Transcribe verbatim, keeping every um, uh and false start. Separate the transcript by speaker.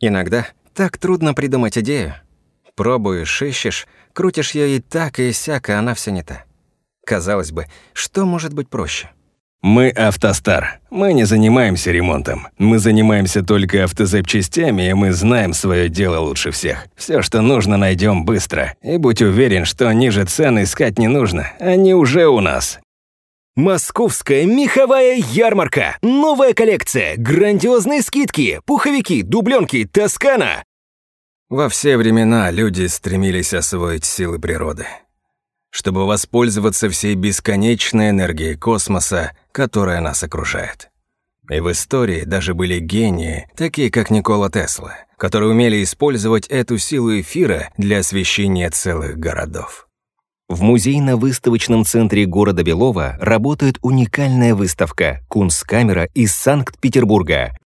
Speaker 1: Иногда так трудно придумать идею. Пробуешь, ищешь, крутишь ее и так, и сяк, а она все не та. Казалось бы, что может быть проще?
Speaker 2: Мы «АвтоСтар». Мы не занимаемся ремонтом. Мы занимаемся только автозапчастями, и мы знаем свое дело лучше всех. Все, что нужно, найдем быстро. И будь уверен, что ниже цен искать не нужно. Они уже у нас.
Speaker 3: Московская меховая ярмарка. Новая коллекция, грандиозные скидки, пуховики, дубленки, Тоскана.
Speaker 1: Во все времена люди стремились освоить силы природы, чтобы воспользоваться всей бесконечной энергией космоса, которая нас окружает. И в истории даже были гении, такие как Никола Тесла, которые умели использовать эту силу эфира для освещения целых городов.
Speaker 3: В музейно-выставочном центре города Белова работает уникальная выставка «Кунсткамера» из Санкт-Петербурга.